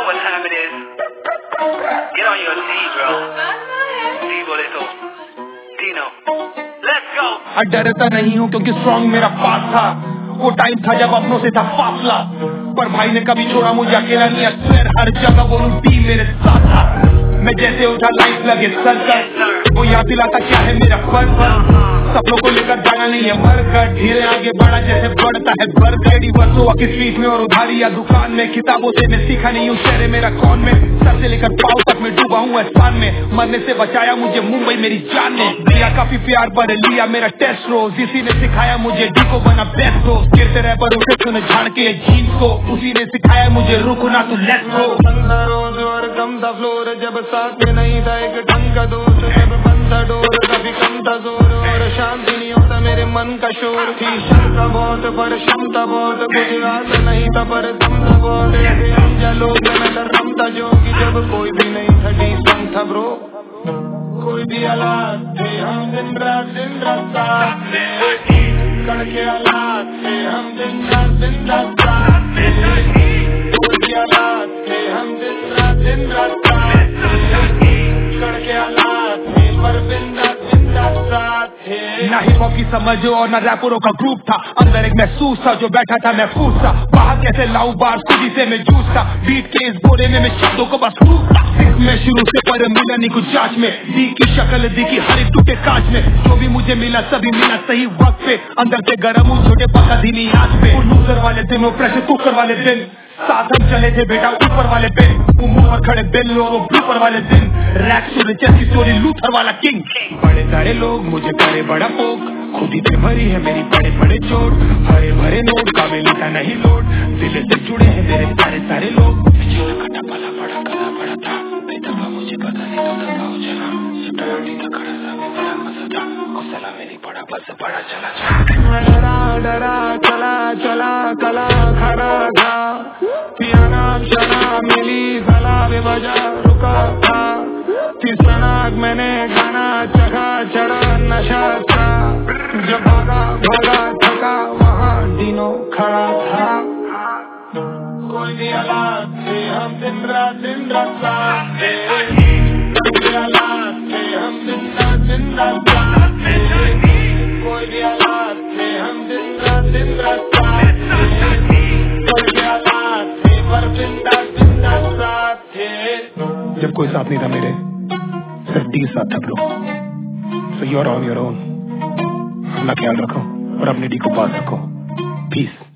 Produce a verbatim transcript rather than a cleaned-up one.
know what time it is. Get on your knees, bro. See बोलेतो. Dino. Let's go. डरता नहीं हूँ क्योंकि strong मेरा पास था। वो टाइम था जब अपनों से था फासला, पर भाई ने कभी छोड़ा मुझे अकेला नहीं। अक्सर हर जगह वो रूटीन मेरे साथ था। मैं जैसे उठा लाइफ लगे सर कर, वो याद दिलाता क्या है मेरा फर्ज। सपनों को लेकर जाना नहीं है मरकर, धीरे आगे बढ़ा जैसे बढ़ता है बर्गर। वर्षों की स्ट्रीट में और उधारी या दुकान में, किताबों से मैं सीखा नहीं हूँ शहर मेरा कौन में। सर से लेकर पाँव तक मैं डूबा हूँ आसमान में, मरने से बचाया मुझे मुंबई मेरी जान ने। दिया काफी प्यार पर लिया मेरा टेस्ट रोज, इसी ने सिखाया मुझे डी को बना बेस्ट हो। गिरते रह पर उठे तूने झाड़ के जीन्स को, उसी ने सिखाया मुझे रुकना तू लेट्स गो। रोज और कम था फ्लोर, जब साथ में नहीं था एक ढंग का दोस्त, जब बंद था डोर कभी कम था जोर, और शांति नहीं होता मेरे मन का शोर। थी क्षमता बहुत पर क्षमता बहुत, कुछ आस नहीं था पर दम था बहुत। लोग मैं डरता जो कि जब कोई भी नहीं था डिसेंट था ब्रो। कोई भी हालात थे हम दिन रात दिन रात साथ में, कड़के हालात थे हम दिन रात दिन रात साथ में। कोई भी हालात थे हम दिन रात दिन रात साथ में, कड़के हालात थे पर दिन रात दिन रात साथ थे। ना हिप हॉप की समझ और ना रैपरों का ग्रुप था, अंदर एक महसूस था जो बैठा था महफूज था। बाहर कैसे लाऊं बार खुदी से मैं जूझता, बीट के इस बोरे में मैं शब्दों को बस टूटता। मैं शुरू से पर मिला नहीं कुछ जांच में, दी की शक्ल दिखी हर एक टूटे कांच में। जो भी मुझे मिला सभी मिला सही वक्त पे, अंदर से गर्म हूँ छोटे पका धीमी आंच पे। लूजर वाले दिन वो प्रेशर कुकर वाले दिन, साथ हम चले थे बेटा ऊपर वाले दिन। वो मुंह पर खड़े बिल और वो ब्लूपर वाले दिन, रैक स्टोरी चेस स्टोरी लूथर वाला किंग। बड़े सारे लोग मुझे करे बड़ा पोक, खुदी पे भरी है मेरी बड़े बड़े चोट। हरे भरे नोट काबिल का नहीं लोड, दिल से जुड़े हैं मेरे सारे सारे लोग। पला बड़ा कला बड़ा था, बेदबा मुझे पता नहीं तो दबा हो चला। सिक्योरिटी का खड़ा था मैं बड़ा मजा था, गुस्सा मेरी बड़ा बस बड़ा चला चला। डरा डरा चला चला कला खड़ा था, पियाना चला मिली सला बजा रुका था। तिसनाक मैंने गाना चखा चढ़ा नशा था, जब भागा भागा थका वहाँ डीनो खड़ा था। कोई भी हालात थे हम दिन रात दिन रात साथ थे, कोई भी हालात थे हम दिन रात दिन रात साथ थे। कोई भी हालात थे हम दिन रात दिन रात साथ थे, कोई भी हालात थे पर दिन रात दिन रात साथ थे। जब कोई साथ नहीं था मेरे, सिर्फ डी साथ था bro. So you're on your own. अपना ख्याल रखो और अपने डी को पास रखो। पीस।